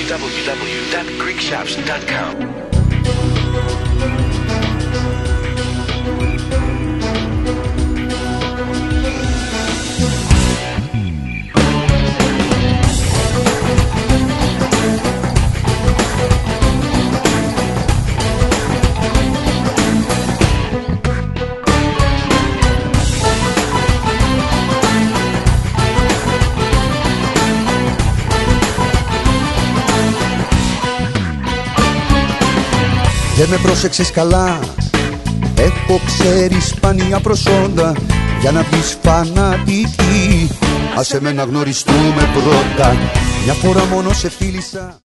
www.greekshops.com. Δεν με πρόσεξες καλά, έχω ξέρει σπάνια προσόντα. Για να βγεις φανατική, άσε με να γνωριστούμε πρώτα. Μια φορά μόνο σε φίλησα.